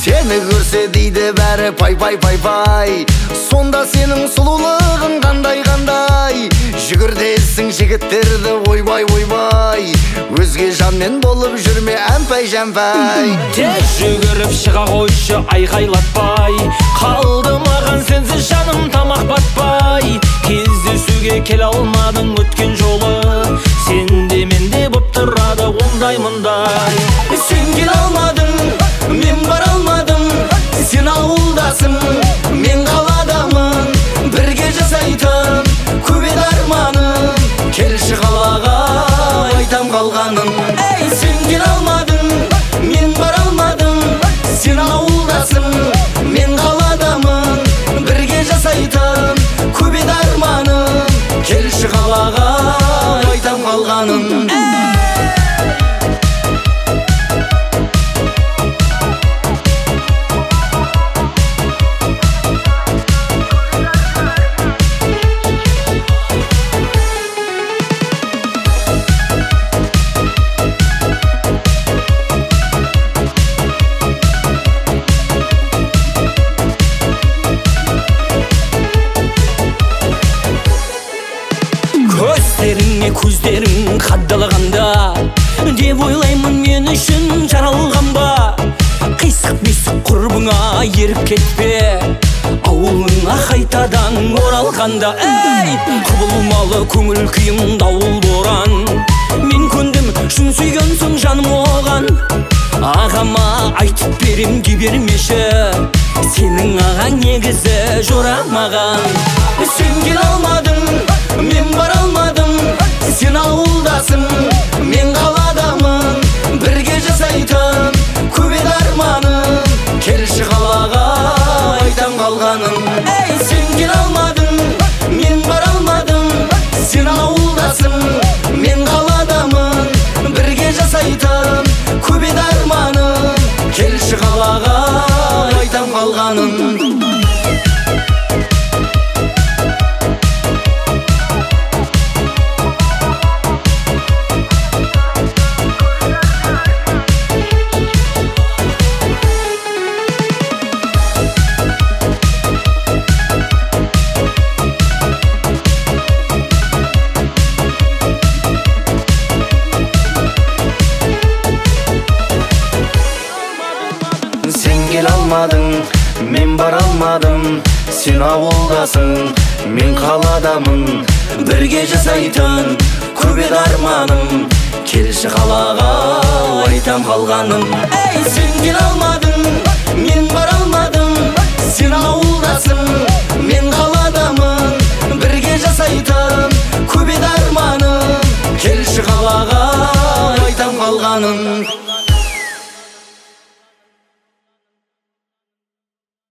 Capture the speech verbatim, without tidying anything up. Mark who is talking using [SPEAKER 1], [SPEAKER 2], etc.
[SPEAKER 1] Сені көрсе дейді бәрі пай пай пай пай. Сонда сенің сұлулығың қандай қандай. Жүгір дейсің жігіттерді ойбай ойбай. Өзге жанмен болып жүрме әмпай жәмпай.
[SPEAKER 2] Тез жүгіріп шыға қойшы айқайлатпай. Қалды маған сенсіз жаным тамақ батпай. Кездесуге келе алмадың өткен жолы. Сенде менде боп тұрады ондай мұндай.
[SPEAKER 1] Сен келе алмадың, мен бара алмадым. Сен ауылдасың, мен қаладамын. Бірге жасайтын көп еді арманым. Келші қалаға айтам қалғаным. Ей, сен келе алмадың, мен бара алмадым. Сен ауылдасың, мен қаладамын. Бірге жасайтын көп еді арманым. Келші қалаға айтам қалғаным.
[SPEAKER 2] Көздеріңе көздерің қадалағанда деп ойлаймын мен үшін жаралған ба. Қисық бесік құрбыңа еріп кетпе, ауылыңа қайтадан оралғанда. Ей, құбылмалы көңіл күйім дауыл боран. Мен көндім шын сүйгенсің жаным оған. Ағама айтып берем кебермеші, сенің ағаң негізі жорамаған.
[SPEAKER 1] Сен келе алмадың, мен бара алмадым. Сен ауылдасың, мен қаладамын. Бірге жасайтын көп еді арманым. Келші қалаға айтам қалғаным. Ей, сен келе алмадың, мен бара алмадым. Сен ауылдасың, мен қаладамын. Бірге жасайтын көп еді арманым. Келші қалаға айтам қалғаным. Сен келе алмадың, мен бара алмадым. Сен ауылдасың, мен қаладамын. Бірге жасайтын көп еді арманым. Келші қалаға айтам қалғаным. Ей, сен келе алмадың.